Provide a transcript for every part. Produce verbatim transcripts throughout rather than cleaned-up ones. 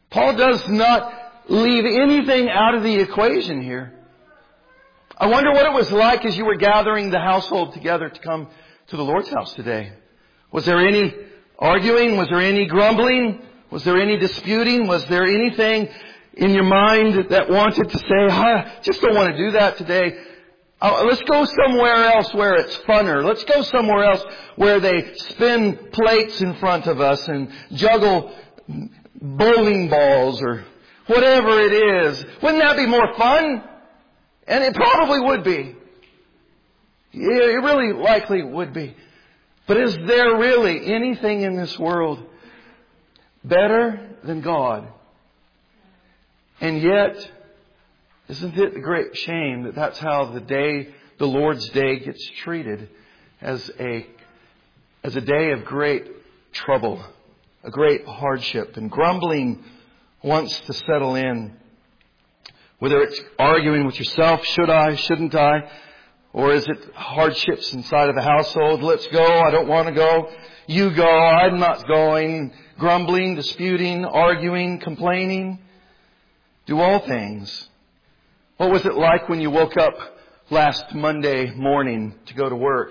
Paul does not leave anything out of the equation here. I wonder what it was like as you were gathering the household together to come to the Lord's house today. Was there any arguing? Was there any grumbling? Was there any disputing? Was there anything in your mind that wanted to say, I just don't want to do that today? Uh, let's go somewhere else where it's funner. Let's go somewhere else where they spin plates in front of us and juggle bowling balls or whatever it is. Wouldn't that be more fun? And it probably would be. Yeah, it really likely would be. But is there really anything in this world better than God? And yet, isn't it a great shame that that's how the day, the Lord's Day, gets treated as a, as a day of great trouble, a great hardship, and grumbling wants to settle in. Whether it's arguing with yourself, should I, shouldn't I? Or is it hardships inside of the household? Let's go, I don't want to go. You go, I'm not going. Grumbling, disputing, arguing, complaining. Do all things. What was it like when you woke up last Monday morning to go to work?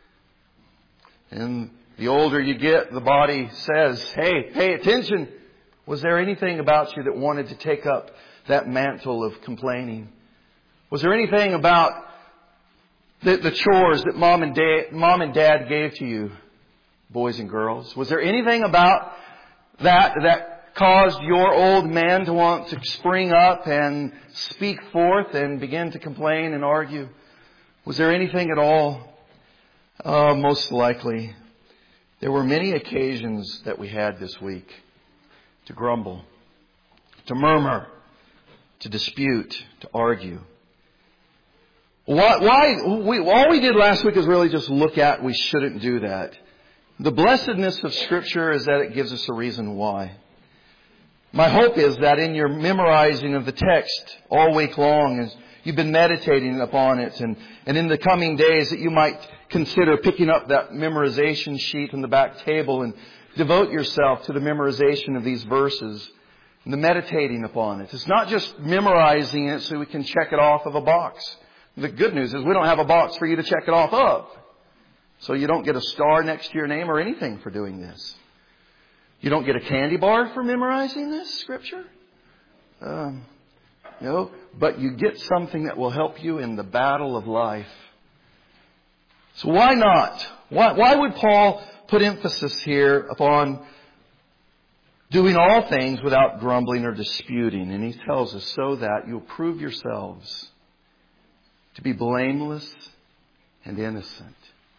And the older you get, the body says, hey, pay attention. Was there anything about you that wanted to take up that mantle of complaining? Was there anything about the, the chores that mom and dad, mom and dad gave to you, boys and girls? Was there anything about that that caused your old man to want to spring up and speak forth and begin to complain and argue? Was there anything at all? Uh, most likely. There were many occasions that we had this week to grumble, to murmur, to dispute, to argue. Why, why we, all we did last week is really just look at we shouldn't do that. The blessedness of Scripture is that it gives us a reason why. My hope is that in your memorizing of the text all week long, as you've been meditating upon it, and, and in the coming days that you might consider picking up that memorization sheet on the back table and devote yourself to the memorization of these verses and the meditating upon it. It's not just memorizing it so we can check it off of a box. The good news is we don't have a box for you to check it off of. So you don't get a star next to your name or anything for doing this. You don't get a candy bar for memorizing this Scripture. Um, no, but you get something that will help you in the battle of life. So why not? Why, why would Paul put emphasis here upon doing all things without grumbling or disputing? And he tells us so that you'll prove yourselves to be blameless and innocent,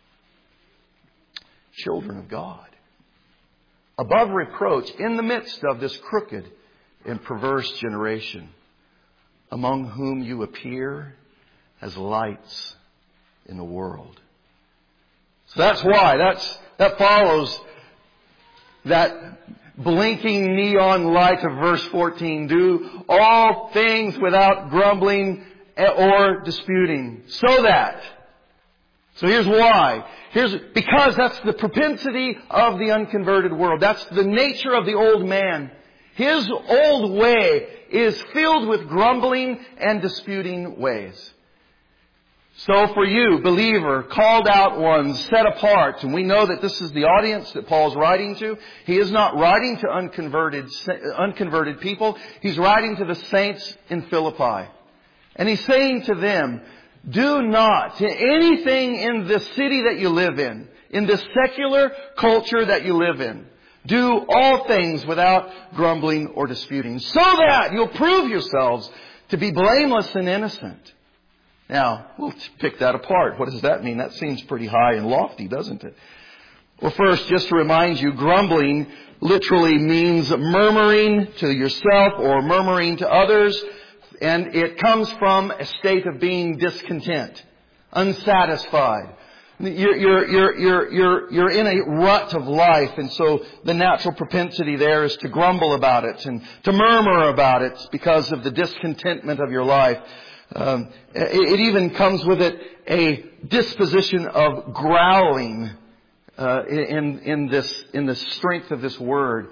children of God, above reproach in the midst of this crooked and perverse generation, among whom you appear as lights in the world. So that's why. That's, that follows that blinking neon light of verse fourteen. Do all things without grumbling or disputing. So that. So here's why. Here's, because that's the propensity of the unconverted world. That's the nature of the old man. His old way is filled with grumbling and disputing ways. So for you, believer, called out ones, set apart, and we know that this is the audience that Paul's writing to. He is not writing to unconverted, unconverted people. He's writing to the saints in Philippi. And he's saying to them, do not, to anything in the city that you live in, in the secular culture that you live in, do all things without grumbling or disputing, so that you'll prove yourselves to be blameless and innocent. Now, we'll pick that apart. What does that mean? That seems pretty high and lofty, doesn't it? Well, first, just to remind you, grumbling literally means murmuring to yourself or murmuring to others. And it comes from a state of being discontent, unsatisfied. You're, you're, you're, you're, you're, you're in a rut of life, and so the natural propensity there is to grumble about it and to murmur about it because of the discontentment of your life. Um, it, it even comes with it a disposition of growling uh, in, in this in the strength of this word.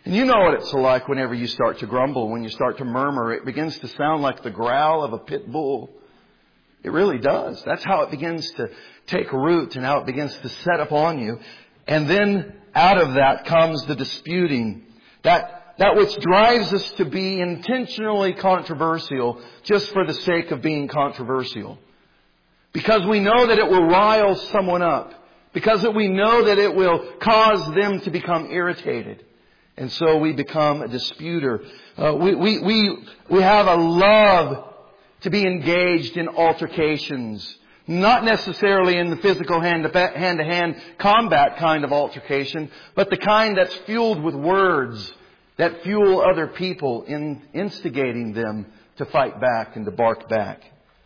And you know what it's like whenever you start to grumble, when you start to murmur. It begins to sound like the growl of a pit bull. It really does. That's how it begins to take root and how it begins to set upon you. And then out of that comes the disputing. That, that which drives us to be intentionally controversial just for the sake of being controversial. Because we know that it will rile someone up. Because we know that it will cause them to become irritated. And so we become a disputer. Uh, we, we, we, we have a love to be engaged in altercations. Not necessarily in the physical hand-to-hand combat kind of altercation, but the kind that's fueled with words that fuel other people in instigating them to fight back and to bark back.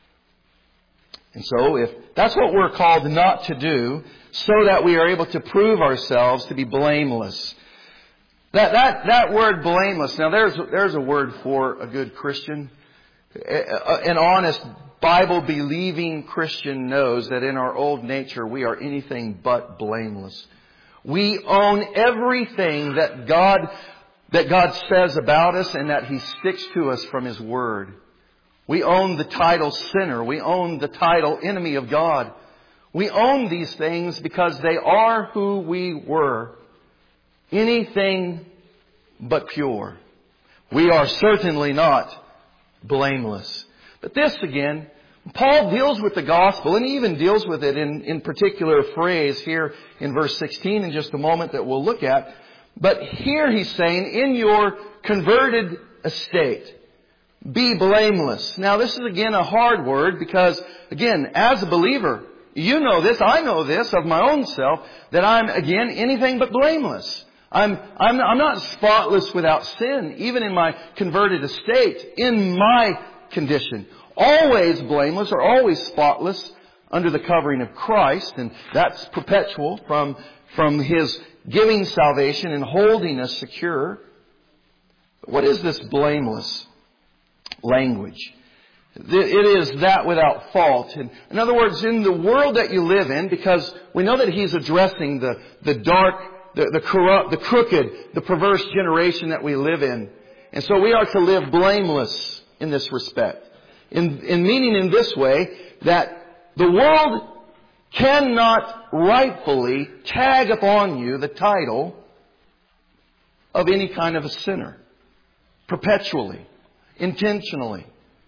And so if that's what we're called not to do, so that we are able to prove ourselves to be blameless. That, that, that word blameless, now there's, there's a word for a good Christian. An honest, Bible-believing Christian knows that in our old nature we are anything but blameless. We own everything that God, that God says about us and that He sticks to us from His Word. We own the title sinner. We own the title enemy of God. We own these things because they are who we were. Anything but pure. We are certainly not blameless. But this again, Paul deals with the gospel, and he even deals with it in, in particular phrase here in verse sixteen in just a moment that we'll look at. But here he's saying, in your converted estate, be blameless. Now this is again a hard word because, again, as a believer, you know this, I know this of my own self, that I'm, again, anything but blameless. I'm, I'm, I'm not spotless without sin, even in my converted estate, in my condition. Always blameless or always spotless under the covering of Christ, and that's perpetual from, from His giving salvation and holding us secure. What is this blameless language? It is that without fault. And in other words, in the world that you live in, because we know that He's addressing the, the dark, the, the corrupt, the crooked, the perverse generation that we live in. And so we are to live blameless in this respect. In, in meaning in this way, that the world cannot rightfully tag upon you the title of any kind of a sinner. Perpetually. Intentionally.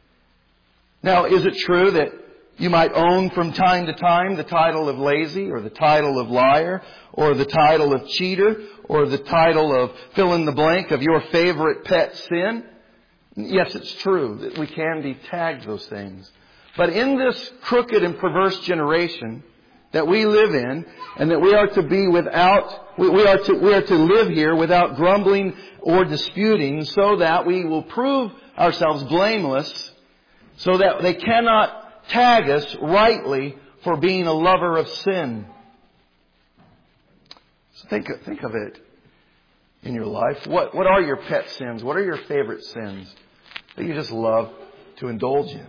Now, is it true that you might own from time to time the title of lazy, or the title of liar, or the title of cheater, or the title of fill in the blank of your favorite pet sin? Yes, it's true that we can be tagged those things. But in this crooked and perverse generation that we live in, and that we are to be without, we, we are to, we are to live here without grumbling or disputing, so that we will prove ourselves blameless, so that they cannot tag us rightly for being a lover of sin. So think, think of it in your life. What, what are your pet sins? What are your favorite sins that you just love to indulge in?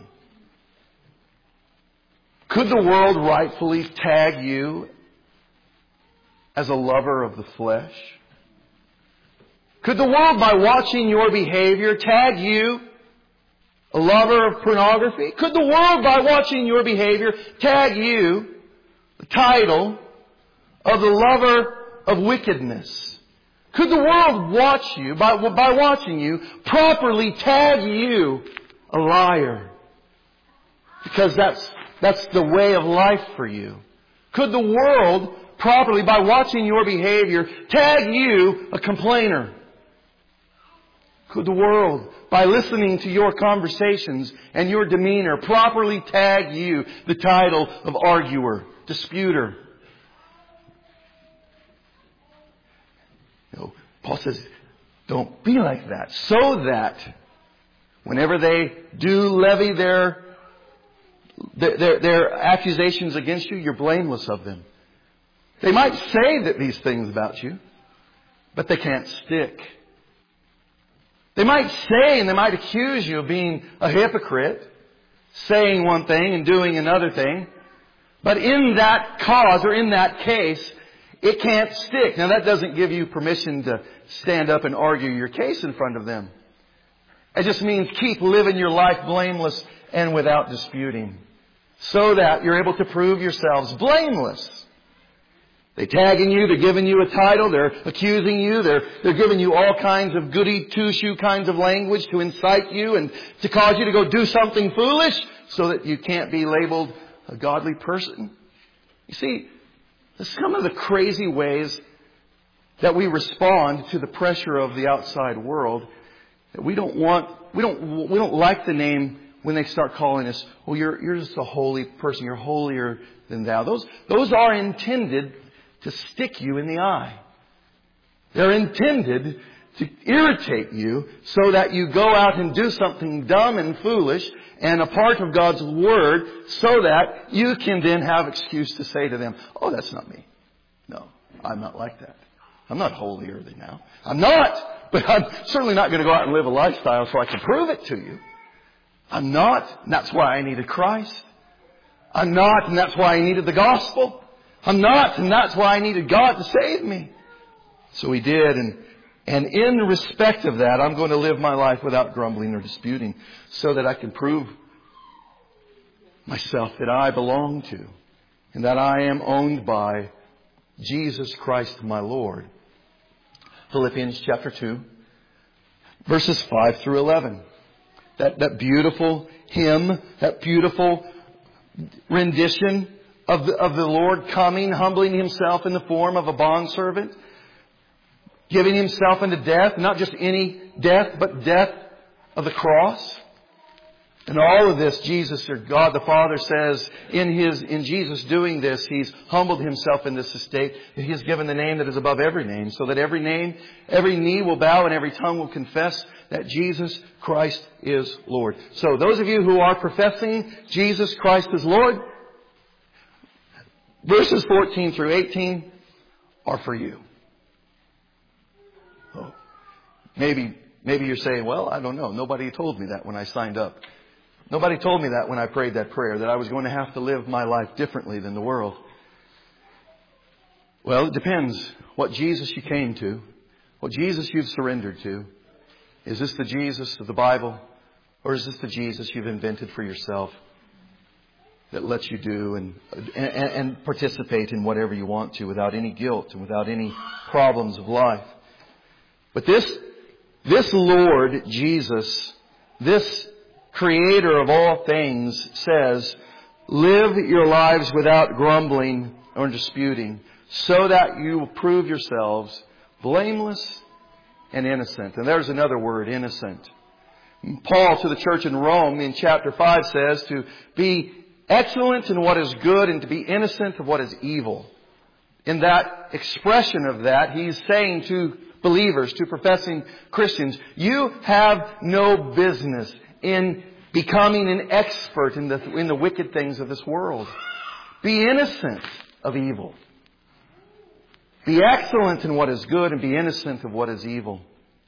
Could the world rightfully tag you as a lover of the flesh? Could the world, by watching your behavior, tag you a lover of pornography? Could the world, by watching your behavior, tag you the title of the lover of wickedness? Could the world watch you, by, by watching you, properly tag you a liar? Because that's, that's the way of life for you. Could the world properly, by watching your behavior, tag you a complainer? Could the world, by listening to your conversations and your demeanor, properly tag you the title of arguer, disputer? You know, Paul says, don't be like that, so that whenever they do levy their, their, their, their accusations against you, you're blameless of them. They might say that these things about you, but they can't stick. They might say and they might accuse you of being a hypocrite, saying one thing and doing another thing. But in that cause or in that case, It can't stick. Now that doesn't give you permission to stand up and argue your case in front of them. It just means keep living your life blameless and without disputing, so that you're able to prove yourselves blameless. They're tagging you, they're giving you a title, they're accusing you, they're, they're giving you all kinds of goody two-shoe kinds of language to incite you and to cause you to go do something foolish so that you can't be labeled a godly person. You see, some of the crazy ways that we respond to the pressure of the outside world, that we don't want, we don't, we don't like the name when they start calling us, well, you're, you're just a holy person, you're holier than thou. Those, those are intended to stick you in the eye. They're intended to irritate you so that you go out and do something dumb and foolish and a part of God's Word so that you can then have excuse to say to them, oh, that's not me. No, I'm not like that. I'm not holier than thou. I'm not. But I'm certainly not going to go out and live a lifestyle so I can prove it to you. I'm not, and that's why I needed Christ. I'm not, and that's why I needed the gospel. I'm not, and that's why I needed God to save me. So He did, and, and in respect of that, I'm going to live my life without grumbling or disputing so that I can prove myself that I belong to and that I am owned by Jesus Christ my Lord. Philippians chapter two, verses five through eleven. That, that beautiful hymn, that beautiful rendition of the, of the Lord coming, humbling Himself in the form of a bondservant, giving Himself unto death, not just any death, but death of the cross. And all of this, Jesus, or God the Father, says in His, in Jesus doing this, He's humbled Himself in this estate. He has given the name that is above every name, so that every name, every knee will bow and every tongue will confess that Jesus Christ is Lord. So those of you who are professing Jesus Christ as Lord, verses fourteen through eighteen are for you. Oh, maybe, maybe you're saying, well, I don't know. Nobody told me that when I signed up. Nobody told me that when I prayed that prayer, that I was going to have to live my life differently than the world. Well, it depends what Jesus you came to, what Jesus you've surrendered to. Is this the Jesus of the Bible, or is this the Jesus you've invented for yourself that lets you do and, and, and participate in whatever you want to without any guilt and without any problems of life? But this, this Lord Jesus, this Creator of all things, says, live your lives without grumbling or disputing, so that you will prove yourselves blameless and innocent. And there's another word, innocent. Paul to the church in Rome in chapter five says to be excellent in what is good and to be innocent of what is evil. In that expression of that, he's saying to believers, to professing Christians, you have no business in becoming an expert in the, in the wicked things of this world. Be innocent of evil. Be excellent in what is good and be innocent of what is evil.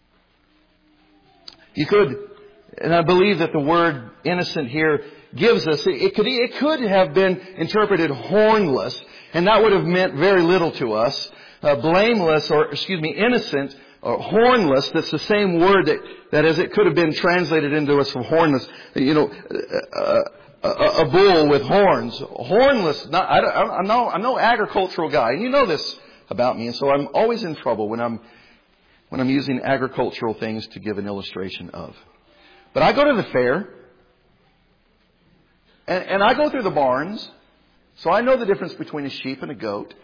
You could, and I believe that the word innocent here gives us, it could, it could have been interpreted hornless, and that would have meant very little to us. Uh, blameless, or excuse me, innocent, or hornless, that's the same word that, that as it could have been translated into us from hornless. You know, uh, a, a bull with horns. Hornless, not, I don't, I'm, no, I'm no agricultural guy, and you know this about me, and so I'm always in trouble when I'm when I'm using agricultural things to give an illustration of. But I go to the fair, and, and I go through the barns, so I know the difference between a sheep and a goat.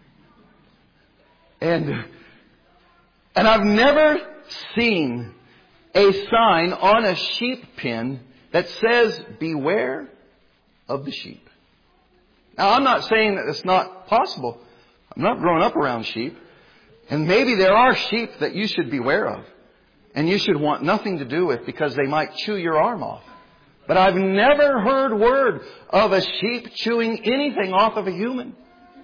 And and I've never seen a sign on a sheep pen that says, beware of the sheep. Now, I'm not saying that it's not possible. I'm not growing up around sheep. And maybe there are sheep that you should beware of. And you should want nothing to do with because they might chew your arm off. But I've never heard word of a sheep chewing anything off of a human.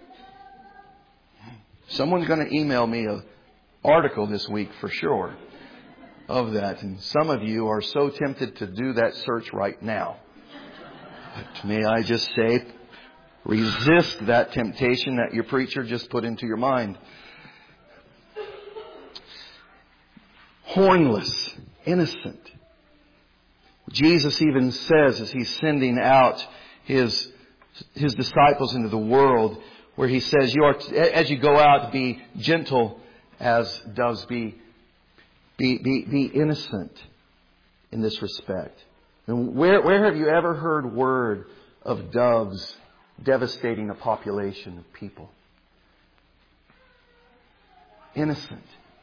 Someone's going to email me an article this week for sure of that. And some of you are so tempted to do that search right now. But may I just say, Resist that temptation that your preacher just put into your mind. Hornless, innocent. Jesus even says as He's sending out His, His disciples into the world, where He says, "You are, as you go out, be gentle as doves, be, be, be, be innocent in this respect." And where, where have you ever heard word of doves devastating a population of people? Innocent.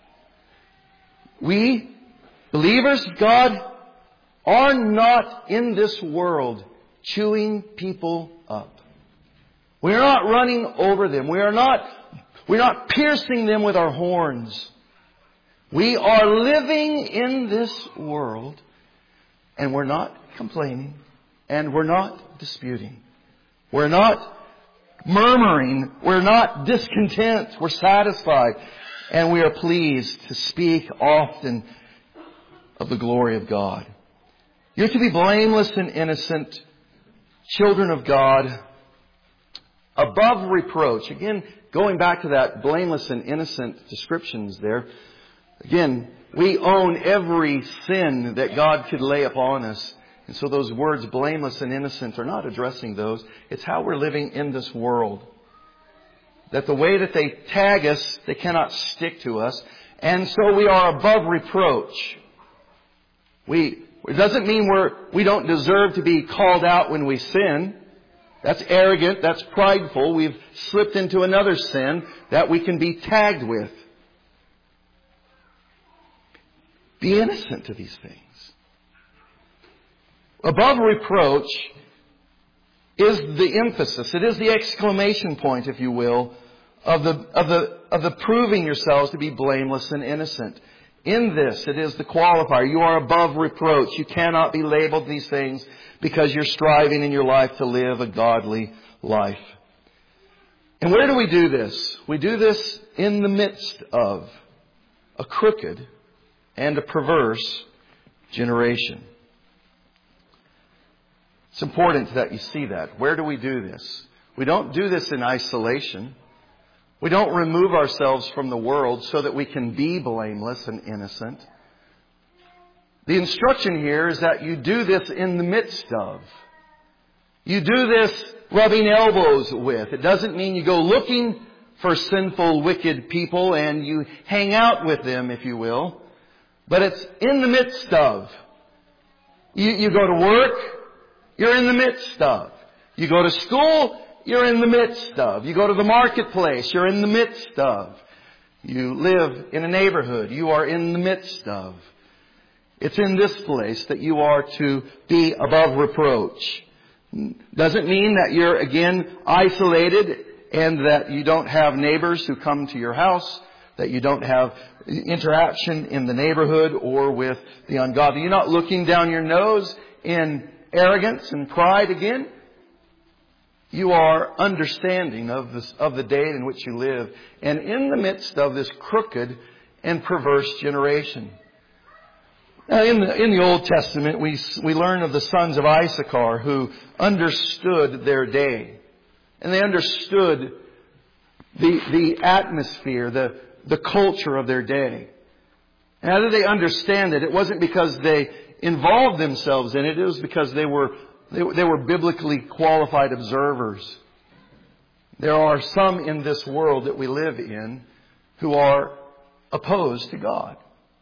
We, believers of God, are not in this world chewing people up. We are not running over them. We are not, we're not piercing them with our horns. We are living in this world, and we're not complaining, and we're not disputing. We're not murmuring. We're not discontent. We're satisfied. And we are pleased to speak often of the glory of God. You're to be blameless and innocent, children of God, above reproach. Again, going back to that blameless and innocent descriptions there. Again, we own every sin that God could lay upon us. And so those words, blameless and innocent, are not addressing those. It's how we're living in this world. That the way that they tag us, they cannot stick to us. And so we are above reproach. We, it doesn't mean we're, we don't deserve to be called out when we sin. That's arrogant. That's prideful. We've slipped into another sin that we can be tagged with. Be innocent to these things. Above reproach is the emphasis. It is the exclamation point, if you will, of the, of the, of the proving yourselves to be blameless and innocent. In this, it is the qualifier. You are above reproach. You cannot be labeled these things because you're striving in your life to live a godly life. And where do we do this? We do this in the midst of a crooked and a perverse generation. It's important that you see that. Where do we do this? We don't do this in isolation. We don't remove ourselves from the world so that we can be blameless and innocent. The instruction here is that you do this in the midst of. You do this rubbing elbows with. It doesn't mean you go looking for sinful, wicked people and you hang out with them, if you will. But it's in the midst of. You, you go to work, you're in the midst of. You go to school, you're in the midst of. You go to the marketplace, you're in the midst of. You live in a neighborhood, you are in the midst of. It's in this place that you are to be above reproach. Doesn't mean that you're, again, isolated and that you don't have neighbors who come to your house, that you don't have interaction in the neighborhood or with the ungodly. You're not looking down your nose in arrogance and pride again. You are understanding of this, of the day in which you live, and in the midst of this crooked and perverse generation. Now, in the, in the Old Testament, we, we learn of the sons of Issachar who understood their day. And they understood the, the atmosphere, the, the culture of their day. And how did they understand it? It wasn't because they involved themselves in it. It was because they were, they, they were biblically qualified observers. There are some in this world that we live in who are opposed to God.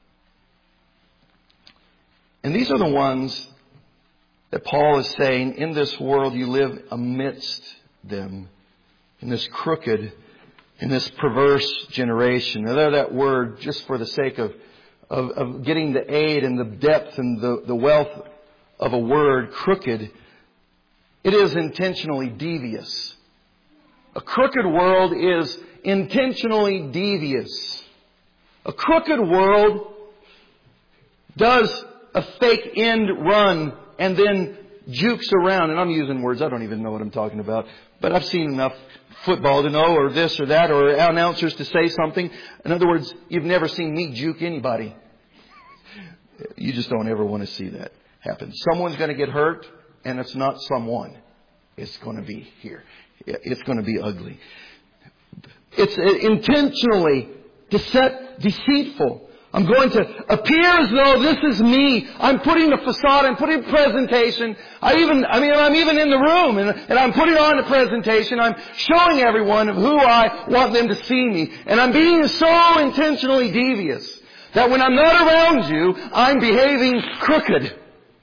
And these are the ones that Paul is saying, in this world you live amidst them, in this crooked, in this perverse generation. Now, that word, just for the sake of, of, of getting the aid and the depth and the, the wealth of a word, crooked, it is intentionally devious. A crooked world is intentionally devious. A crooked world does a fake end run and then jukes around. And I'm using words, I don't even know what I'm talking about. But I've seen enough football to know, or this or that, or announcers to say something. In other words, you've never seen me juke anybody. You just don't ever want to see that happen. Someone's going to get hurt, and it's not someone. It's going to be here. it's going to be ugly. It's intentionally deceit, deceitful. I'm going to appear as though this is me. I'm putting a facade. I'm putting presentation. I even, I mean, I'm even in the room and, and I'm putting on a presentation. I'm showing everyone of who I want them to see me. And I'm being so intentionally devious that when I'm not around you, I'm behaving crooked.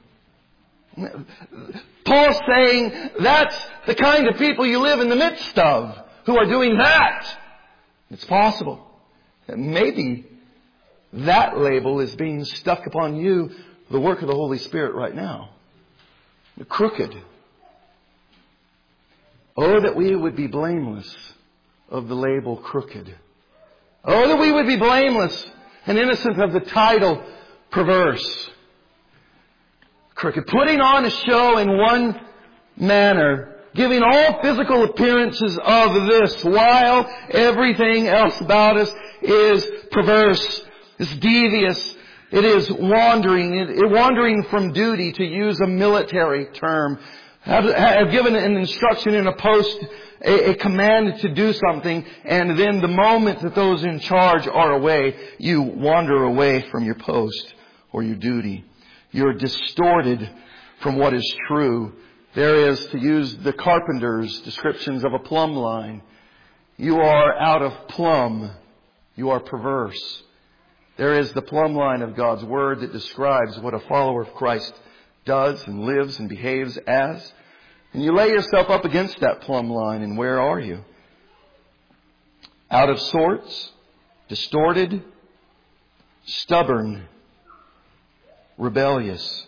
Paul's saying that's the kind of people you live in the midst of who are doing that. It's possible that maybe that label is being stuck upon you, the work of the Holy Spirit right now. The crooked. Oh, that we would be blameless of the label crooked. Oh, that we would be blameless and innocent of the title perverse. Crooked. Putting on a show in one manner, giving all physical appearances of this while everything else about us is perverse. It's devious. It is wandering. It, it wandering from duty, to use a military term. Have, have given an instruction in a post, a, a command to do something, and then the moment that those in charge are away, you wander away from your post or your duty. You're distorted from what is true. There is, to use the carpenter's descriptions of a plumb line, you are out of plumb. You are perverse. There is the plumb line of God's Word that describes what a follower of Christ does and lives and behaves as. And you lay yourself up against that plumb line, and where are you? Out of sorts, distorted, stubborn, rebellious.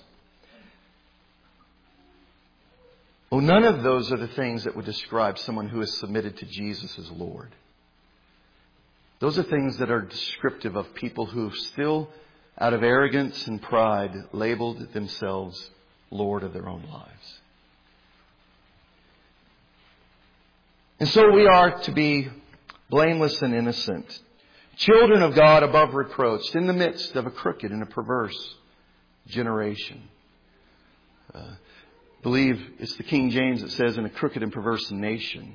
Oh, none of those are the things that would describe someone who is submitted to Jesus as Lord. Those are things that are descriptive of people who still, out of arrogance and pride, labeled themselves Lord of their own lives. And so we are to be blameless and innocent, children of God above reproach, in the midst of a crooked and a perverse generation. Uh, I believe it's the King James that says, in a crooked and perverse nation.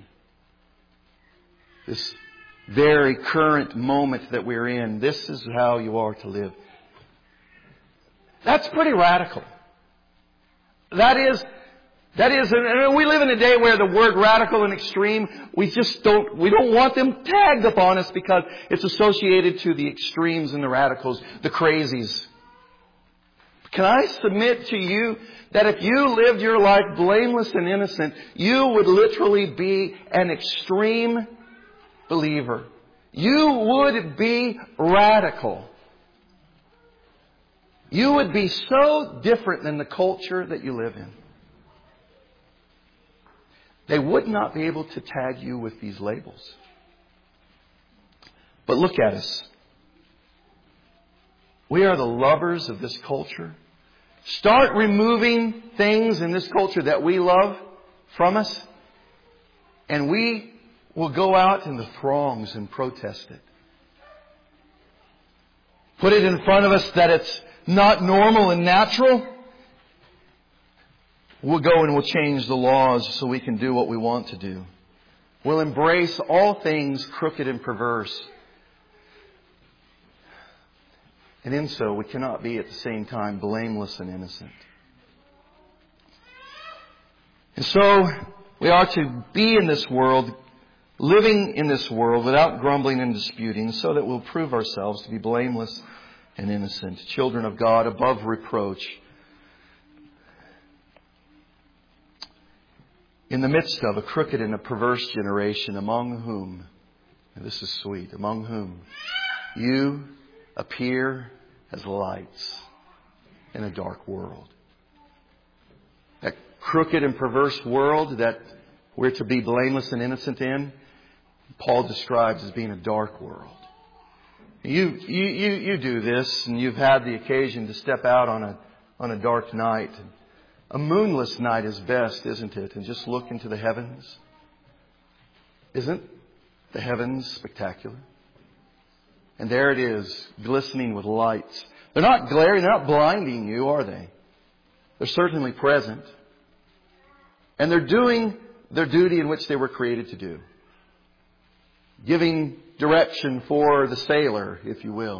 This very current moment that we're in, this is how you are to live. That's pretty radical. That is, that is, and we live in a day where the word radical and extreme, we just don't, we don't want them tagged upon us because it's associated to the extremes and the radicals, the crazies. Can I submit to you that if you lived your life blameless and innocent, you would literally be an extreme believer. You would be radical. You would be so different than the culture that you live in. They would not be able to tag you with these labels. But look at us. We are the lovers of this culture. Start removing things in this culture that we love from us, and we will go out in the throngs and protest it. Put it in front of us that it's not normal and natural. We'll go and we'll change the laws so we can do what we want to do. We'll embrace all things crooked and perverse. And in so, we cannot be at the same time blameless and innocent. And so, we are to be in this world, living in this world without grumbling and disputing, so that we'll prove ourselves to be blameless and innocent, children of God above reproach, in the midst of a crooked and a perverse generation, among whom, and this is sweet, among whom you appear as lights in a dark world. That crooked and perverse world that we're to be blameless and innocent in, Paul describes as being a dark world. You, you, you, you do this, and you've had the occasion to step out on a, on a dark night. A moonless night is best, isn't it? And just look into the heavens. Isn't the heavens spectacular? And there it is, glistening with lights. They're not glaring, they're not blinding you, are they? They're certainly present. And they're doing their duty in which they were created to do. Giving direction for the sailor, if you will.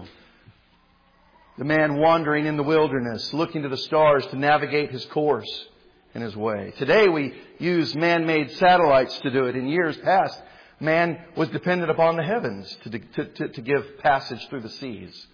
The man wandering in the wilderness, looking to the stars to navigate his course and his way. Today we use man-made satellites to do it. In years past, man was dependent upon the heavens to, to, to, to give passage through the seas.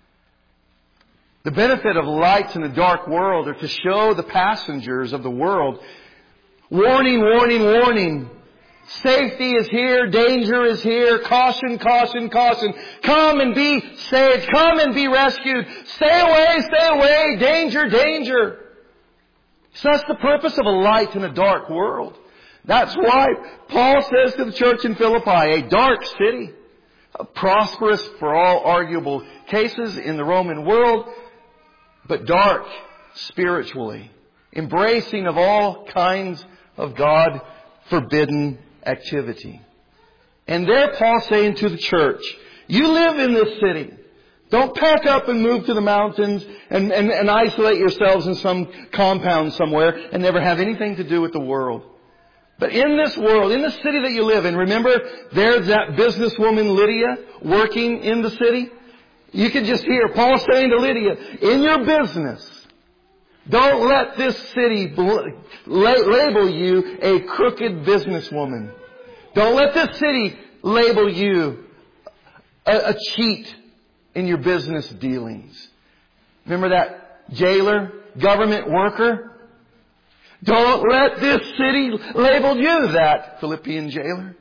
The benefit of lights in a dark world are to show the passengers of the world, warning, warning, warning. Safety is here. Danger is here. Caution, caution, caution. Come and be saved. Come and be rescued. Stay away, stay away. Danger, danger. So that's the purpose of a light in a dark world. That's why Paul says to the church in Philippi, a dark city, a prosperous for all arguable cases in the Roman world, but dark spiritually, embracing of all kinds of God forbidden activity. And there Paul's saying to the church, you live in this city. Don't pack up and move to the mountains and, and, and isolate yourselves in some compound somewhere and never have anything to do with the world. But in this world, in the city that you live in, remember there's that businesswoman Lydia working in the city? You can just hear Paul saying to Lydia, in your business, don't let this city bl- label you a crooked businesswoman. Don't let this city label you a, a cheat in your business dealings. Remember that jailer, government worker? Don't let this city label you that, Philippian jailer.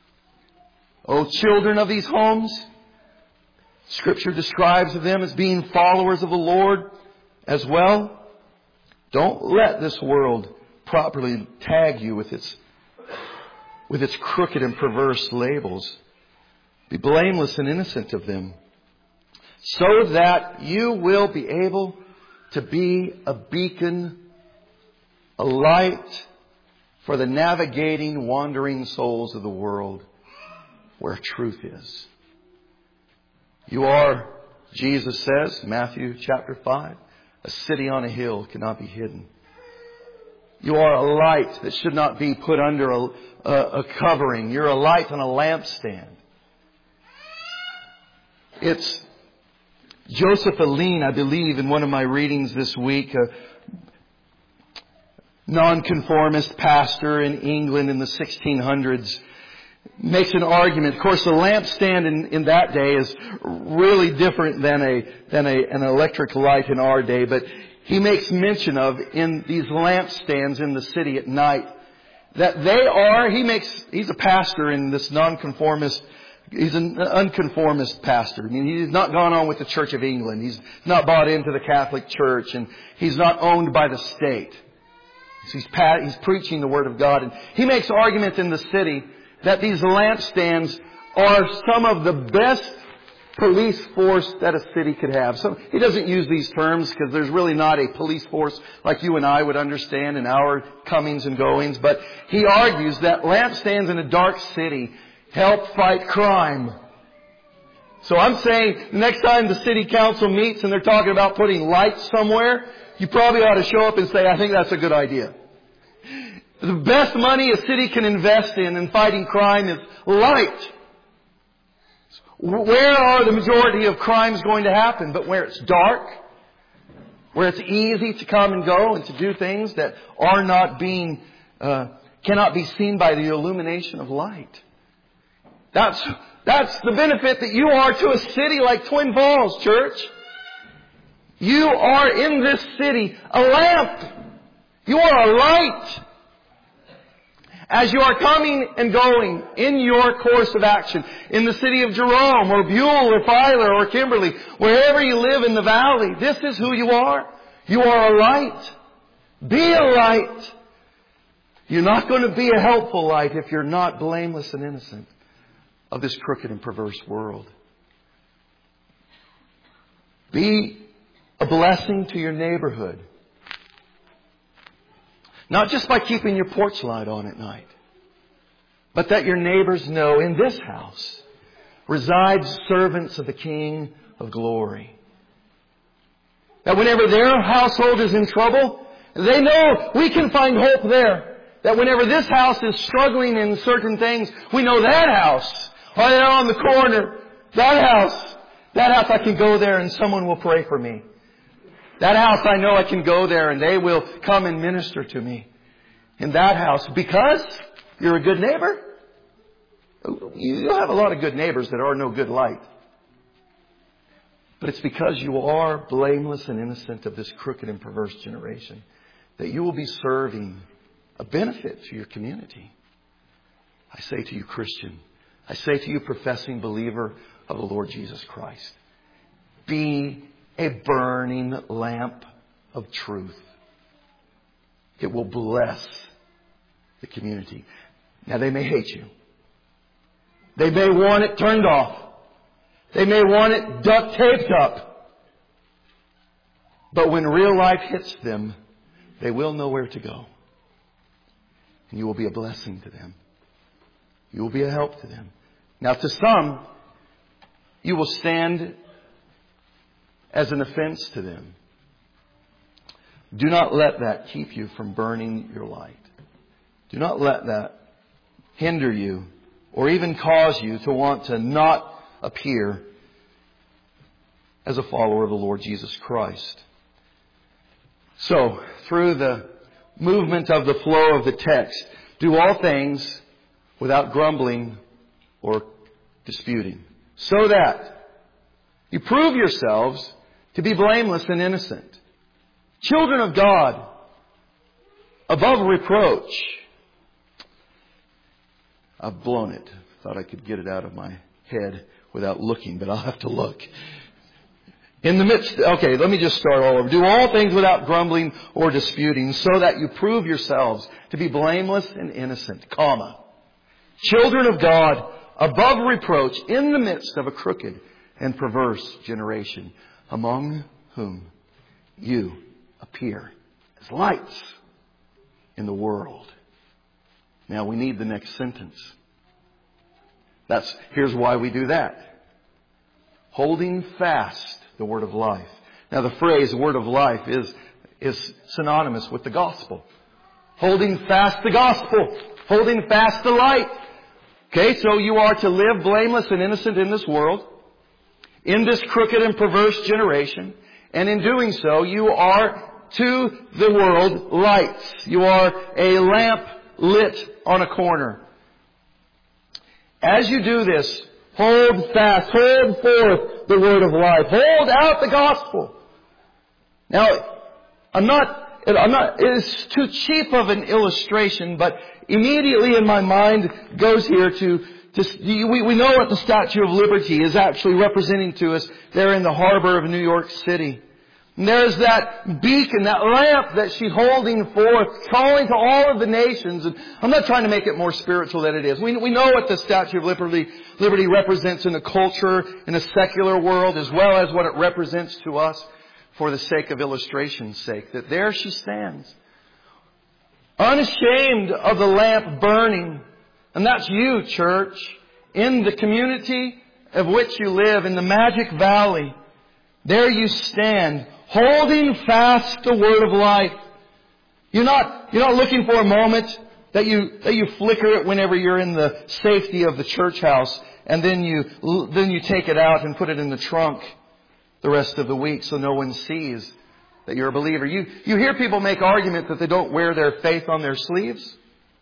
Oh, children of these homes, Scripture describes them as being followers of the Lord as well. Don't let this world properly tag you with its, with its crooked and perverse labels. Be blameless and innocent of them, so that you will be able to be a beacon, a light for the navigating, wandering souls of the world where truth is. You are, Jesus says, Matthew chapter five, a city on a hill cannot be hidden. You are a light that should not be put under a, a, a covering. You're a light on a lampstand. It's Joseph Alleine, I believe, in one of my readings this week, a nonconformist pastor in England in the sixteen hundreds, makes an argument. Of course, the lampstand in, in that day is really different than a than a, an electric light in our day. But he makes mention of in these lampstands in the city at night that they are. He makes. He's a pastor in this nonconformist. He's an unconformist pastor. I mean, he's not gone on with the Church of England. He's not bought into the Catholic Church, and he's not owned by the state. So he's he's preaching the Word of God, and he makes arguments in the city that these lampstands are some of the best police force that a city could have. So he doesn't use these terms because there's really not a police force like you and I would understand in our comings and goings. But he argues that lampstands in a dark city help fight crime. So I'm saying next time the city council meets and they're talking about putting lights somewhere, you probably ought to show up and say, I think that's a good idea. The best money a city can invest in in fighting crime is light. Where are the majority of crimes going to happen? But where it's dark, where it's easy to come and go and to do things that are not being, uh, cannot be seen by the illumination of light. That's, that's the benefit that you are to a city like Twin Falls, church. You are in this city a lamp. You are a light. As you are coming and going in your course of action, in the city of Jerome or Buell or Filer or Kimberly, wherever you live in the valley, this is who you are. You are a light. Be a light. You're not going to be a helpful light if you're not blameless and innocent of this crooked and perverse world. Be a blessing to your neighborhood. Not just by keeping your porch light on at night, but that your neighbors know in this house resides servants of the King of glory. That whenever their household is in trouble, they know we can find hope there. That whenever this house is struggling in certain things, we know that house, or they're on the corner, that house, that house I can go there and someone will pray for me. That house I know I can go there and they will come and minister to me. In that house, because you're a good neighbor. You'll have a lot of good neighbors that are no good light. But it's because you are blameless and innocent of this crooked and perverse generation that you will be serving a benefit to your community. I say to you, Christian, I say to you, professing believer of the Lord Jesus Christ, be a burning lamp of truth. It will bless the community. Now, they may hate you. They may want it turned off. They may want it duct taped up. But when real life hits them, they will know where to go. And you will be a blessing to them. You will be a help to them. Now, to some, you will stand as an offense to them. Do not let that keep you from burning your light. Do not let that hinder you or even cause you to want to not appear as a follower of the Lord Jesus Christ. So, through the movement of the flow of the text, do all things without grumbling or disputing, so that you prove yourselves to be blameless and innocent, children of God, above reproach. I've blown it. Thought I could get it out of my head without looking, but I'll have to look. In the midst, okay, let me just start all over. Do all things without grumbling or disputing, so that you prove yourselves to be blameless and innocent, comma, children of God, above reproach, in the midst of a crooked and perverse generation, among whom you appear as lights in the world. Now we need the next sentence. That's, here's why we do that. Holding fast the word of life. Now the phrase word of life is, is synonymous with the gospel. Holding fast the gospel. Holding fast the light. Okay, so you are to live blameless and innocent in this world, in this crooked and perverse generation. And in doing so, you are to the world lights. You are a lamp lit on a corner. As you do this, hold fast, hold forth the word of life. Hold out the gospel. Now, I'm not, I'm not, it is too cheap of an illustration, but immediately in my mind goes here to, to we, we know what the Statue of Liberty is actually representing to us there in the harbor of New York City. And there's that beacon, that lamp that she's holding forth, calling to all of the nations. And I'm not trying to make it more spiritual than it is. We, we know what the Statue of Liberty, Liberty represents in the culture, in the secular world, as well as what it represents to us for the sake of illustration's sake. That there she stands, unashamed of the lamp burning. And that's you, church, in the community of which you live, in the Magic Valley. There you stand, holding fast the word of life. You're not, you're not looking for a moment that you, that you flicker it whenever you're in the safety of the church house, and then you, then you take it out and put it in the trunk the rest of the week so no one sees that you're a believer. You, you hear people make argument that they don't wear their faith on their sleeves.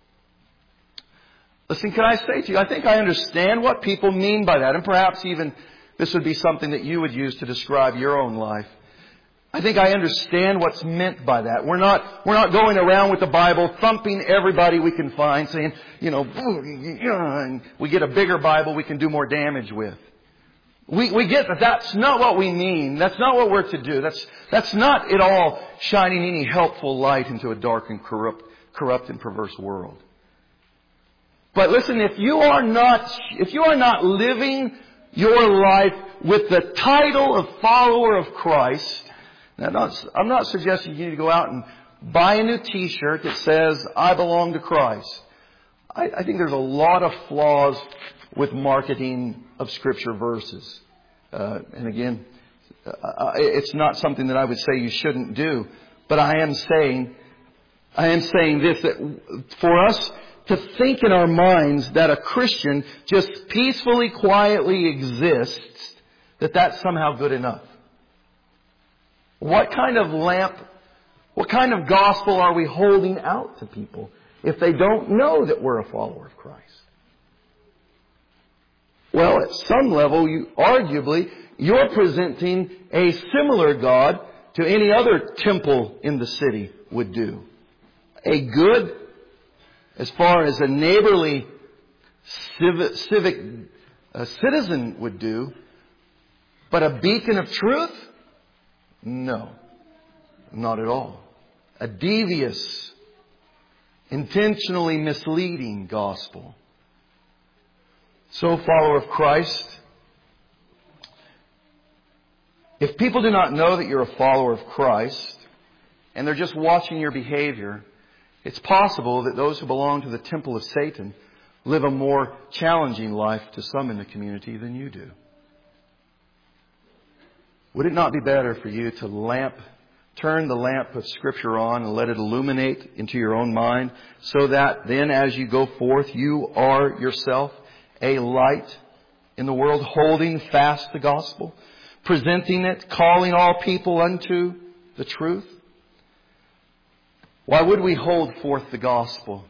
Listen, can I say to you, I think I understand what people mean by that, and perhaps even this would be something that you would use to describe your own life. I think I understand what's meant by that. We're not, we're not going around with the Bible thumping everybody we can find, saying, you know, and we get a bigger Bible we can do more damage with. We, we get that that's not what we mean. That's not what we're to do. That's, that's not at all shining any helpful light into a dark and corrupt, corrupt and perverse world. But listen, if you are not, if you are not living your life with the title of follower of Christ, now I'm not, I'm not suggesting you need to go out and buy a new t-shirt that says, I belong to Christ. I, I think there's a lot of flaws with marketing of Scripture verses. Uh, and again, uh, it's not something that I would say you shouldn't do. But I am saying, I am saying this, that for us to think in our minds that a Christian just peacefully, quietly exists, that that's somehow good enough. What kind of lamp, what kind of gospel are we holding out to people if they don't know that we're a follower of Christ? Well, at some level, you arguably, you're presenting a similar God to any other temple in the city would do. A good, as far as a neighborly civic, civic uh, citizen would do, but a beacon of truth? No, not at all. A devious, intentionally misleading gospel. So, follower of Christ, if people do not know that you're a follower of Christ, and they're just watching your behavior, it's possible that those who belong to the temple of Satan live a more challenging life to some in the community than you do. Would it not be better for you to lamp, turn the lamp of Scripture on and let it illuminate into your own mind, so that then as you go forth, you are yourself a light in the world, holding fast the gospel, presenting it, calling all people unto the truth? Why would we hold forth the gospel?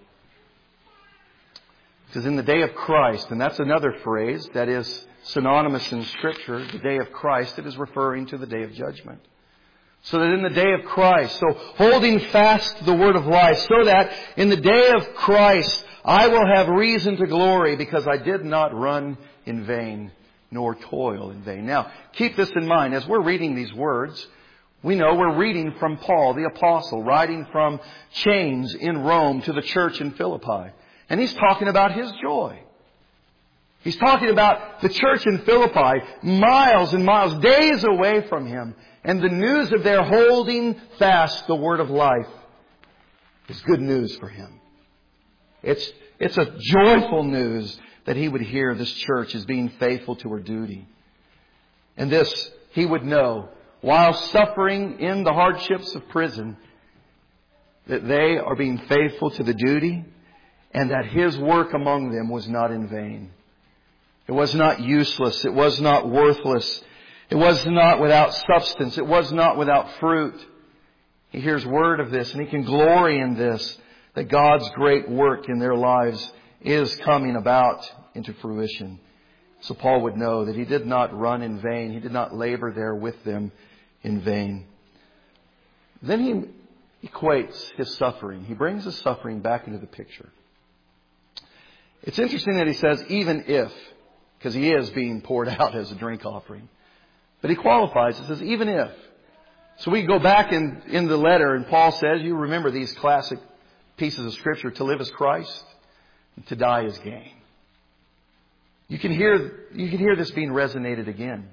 Because in the day of Christ, and that's another phrase that is synonymous in Scripture, the day of Christ, it is referring to the day of judgment. So that in the day of Christ, so holding fast the word of life, so that in the day of Christ, I will have reason to glory because I did not run in vain, nor toil in vain. Now, keep this in mind. As we're reading these words, we know we're reading from Paul, the apostle, writing from chains in Rome to the church in Philippi. And he's talking about his joy. He's talking about the church in Philippi, miles and miles, days away from him. And the news of their holding fast the word of life is good news for him. It's, it's a joyful news that he would hear this church is being faithful to her duty. And this he would know, while suffering in the hardships of prison, that they are being faithful to the duty and that his work among them was not in vain. It was not useless. It was not worthless. It was not without substance. It was not without fruit. He hears word of this and he can glory in this, that God's great work in their lives is coming about into fruition. So Paul would know that he did not run in vain. He did not labor there with them in vain. Then he equates his suffering. He brings his suffering back into the picture. It's interesting that he says, even if, because he is being poured out as a drink offering. But he qualifies. He says, even if. So we go back in, in the letter and Paul says, you remember these classic pieces of Scripture, to live as Christ, and to die as gain. You can hear, you can hear this being resonated again.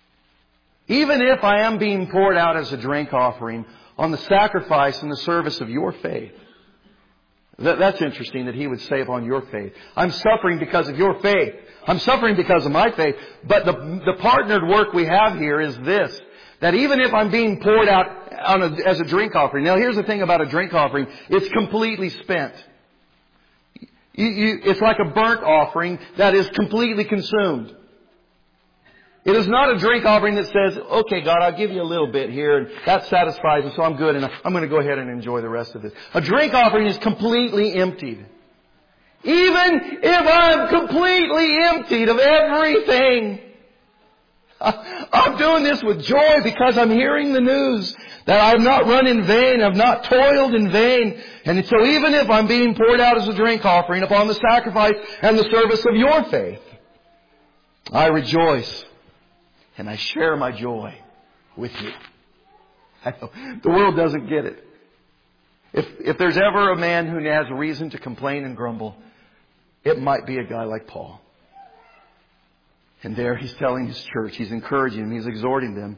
Even if I am being poured out as a drink offering on the sacrifice and the service of your faith. That, that's interesting that he would say upon your faith. I'm suffering because of your faith. I'm suffering because of my faith. But the, the partnered work we have here is this. That even if I'm being poured out on a, as a drink offering. Now here's the thing about a drink offering. It's completely spent. You, you, it's like a burnt offering that is completely consumed. It is not a drink offering that says, okay, God, I'll give you a little bit here and that satisfies me, so I'm good and I'm going to go ahead and enjoy the rest of this. A drink offering is completely emptied. Even if I'm completely emptied of everything, I'm doing this with joy because I'm hearing the news that I've not run in vain, I've not toiled in vain. And so even if I'm being poured out as a drink offering upon the sacrifice and the service of your faith, I rejoice and I share my joy with you. I know, the world doesn't get it. If, if there's ever a man who has a reason to complain and grumble, it might be a guy like Paul. And there he's telling his church, he's encouraging them, he's exhorting them.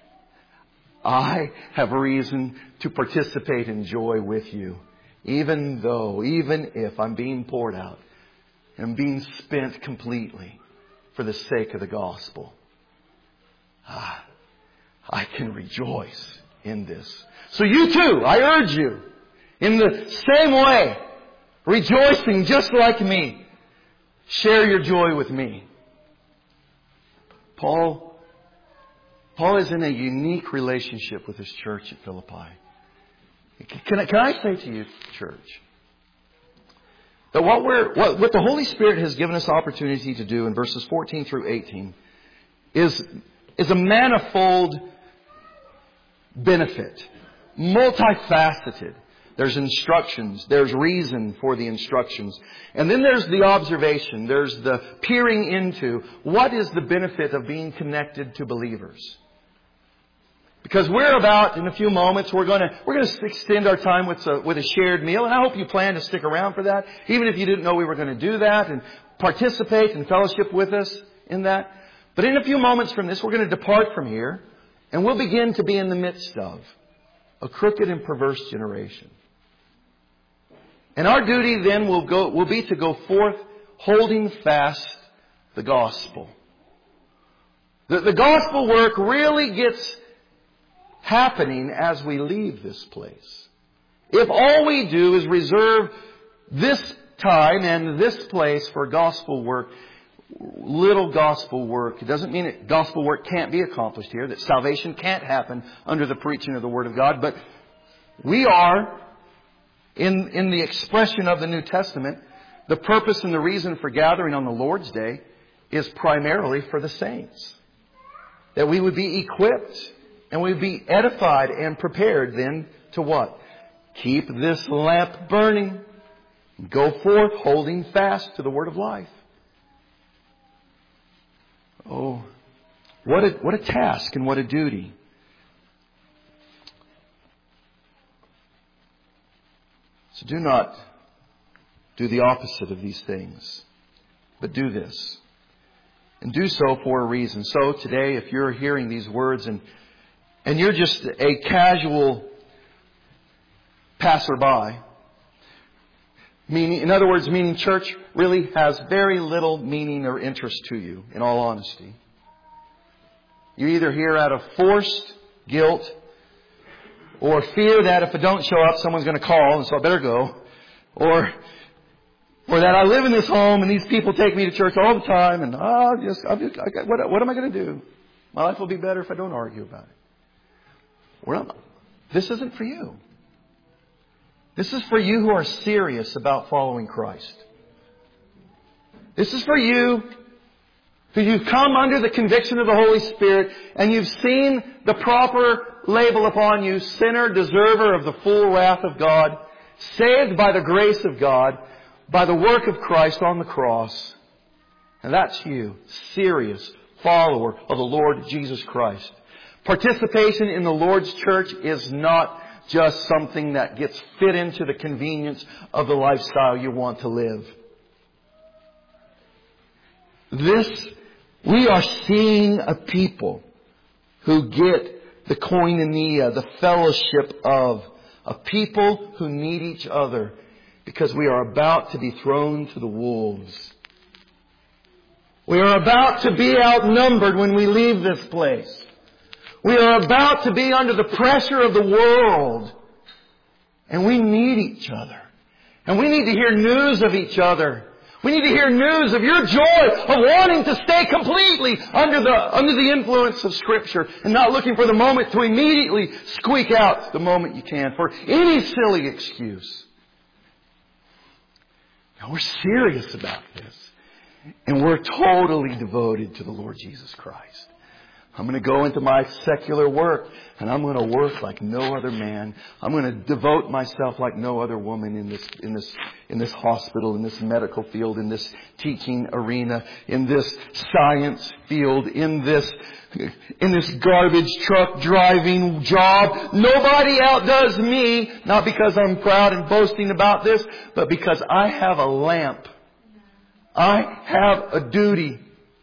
I have reason to participate in joy with you, even though, even if I'm being poured out and I'm being spent completely for the sake of the gospel. Ah, I can rejoice in this. So you too, I urge you, In the same way, rejoicing just like me, share your joy with me. Paul, Paul is in a unique relationship with his church at Philippi. Can I, can I say to you, church, that what we're, what, what the Holy Spirit has given us opportunity to do in verses fourteen through eighteen is, is a manifold benefit, multifaceted. There's instructions. There's reason for the instructions. And then there's the observation. There's the peering into what is the benefit of being connected to believers. Because we're about, in a few moments, we're going to, we're going to extend our time with a, with a shared meal. And I hope you plan to stick around for that. Even if you didn't know we were going to do that and participate and fellowship with us in that. But in a few moments from this, we're going to depart from here. And we'll begin to be in the midst of a crooked and perverse generation. And our duty then will go, will be to go forth holding fast the gospel. The, the gospel work really gets happening as we leave this place. If all we do is reserve this time and this place for gospel work, little gospel work, it doesn't mean that gospel work can't be accomplished here, that salvation can't happen under the preaching of the Word of God, but we are, in, in the expression of the New Testament, the purpose and the reason for gathering on the Lord's Day is primarily for the saints. That we would be equipped and we would be edified and prepared then to what? Keep this lamp burning. Go forth holding fast to the Word of life. Oh, what a, what a task and what a duty. So do not do the opposite of these things, but do this. And do so for a reason. So today, if you're hearing these words and, and you're just a casual passerby, meaning, in other words, meaning church really has very little meaning or interest to you, in all honesty. You're either here out of forced guilt or fear that if I don't show up, someone's going to call and so I better go. Or, or that I live in this home and these people take me to church all the time and oh, just, I'm just I, what, what am I going to do? My life will be better if I don't argue about it. Well, this isn't for you. This is for you who are serious about following Christ. This is for you who you've come under the conviction of the Holy Spirit and you've seen the proper label upon you, sinner, deserver of the full wrath of God, saved by the grace of God, by the work of Christ on the cross. And that's you, serious follower of the Lord Jesus Christ. Participation in the Lord's church is not just something that gets fit into the convenience of the lifestyle you want to live. This, we are seeing a people who get the koinonia, the fellowship of a people who need each other because we are about to be thrown to the wolves. We are about to be outnumbered when we leave this place. We are about to be under the pressure of the world. And we need each other. And we need to hear news of each other. We need to hear news of your joy of wanting to stay completely under the, under the influence of Scripture and not looking for the moment to immediately squeak out the moment you can for any silly excuse. Now we're serious about this. And we're totally devoted to the Lord Jesus Christ. I'm going to go into my secular work and I'm going to work like no other man. I'm going to devote myself like no other woman in this, in this, in this hospital, in this medical field, in this teaching arena, in this science field, in this, in this garbage truck driving job. Nobody outdoes me, not because I'm proud and boasting about this, but because I have a lamp. I have a duty.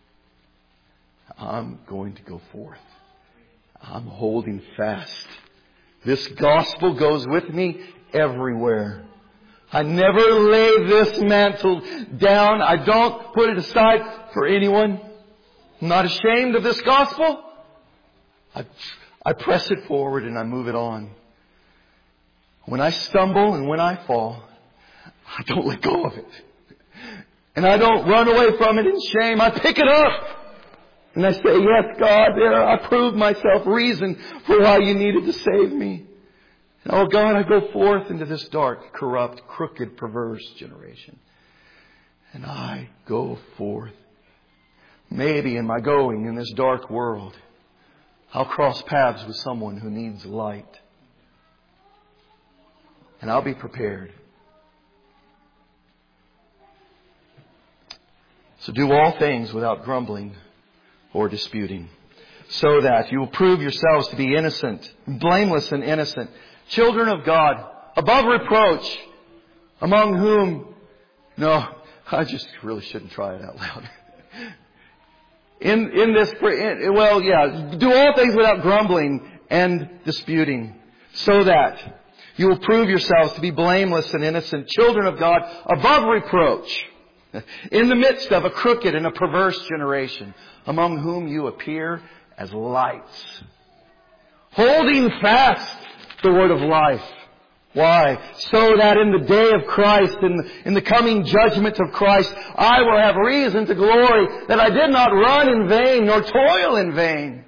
I'm going to go forth. I'm holding fast. This gospel goes with me everywhere. I never lay this mantle down. I don't put it aside for anyone. I'm not ashamed of this gospel. I, I press it forward and I move it on. When I stumble and when I fall, I don't let go of it. And I don't run away from it in shame. I pick it up. And I say, yes, God, there I proved myself reason for why you needed to save me. And oh God, I go forth into this dark, corrupt, crooked, perverse generation. And I go forth. Maybe in my going in this dark world, I'll cross paths with someone who needs light. And I'll be prepared. So do all things without grumbling or disputing, so that you will prove yourselves to be innocent, blameless and innocent, children of God, above reproach, among whom, no, I just really shouldn't try it out loud. In, in this, in, well, yeah, do all things without grumbling and disputing, so that you will prove yourselves to be blameless and innocent, children of God, above reproach, in the midst of a crooked and a perverse generation, among whom you appear as lights, holding fast the word of life. Why? So that in the day of Christ, in the, in the coming judgment of Christ, I will have reason to glory that I did not run in vain nor toil in vain.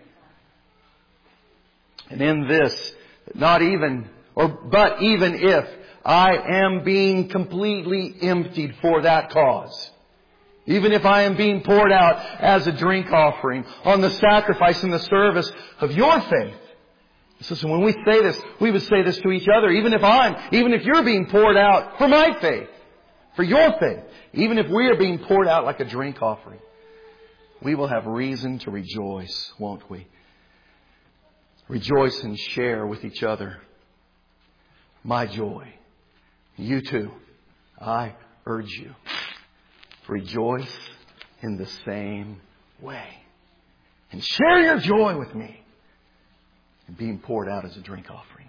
And in this, not even, or but even if I am being completely emptied for that cause, even if I am being poured out as a drink offering on the sacrifice and the service of your faith. So when we say this, we would say this to each other. Even if I'm, even if you're being poured out for my faith, for your faith, even if we are being poured out like a drink offering, we will have reason to rejoice, won't we? Rejoice and share with each other my joy. You too, I urge you, rejoice in the same way. And share your joy with me in being poured out as a drink offering.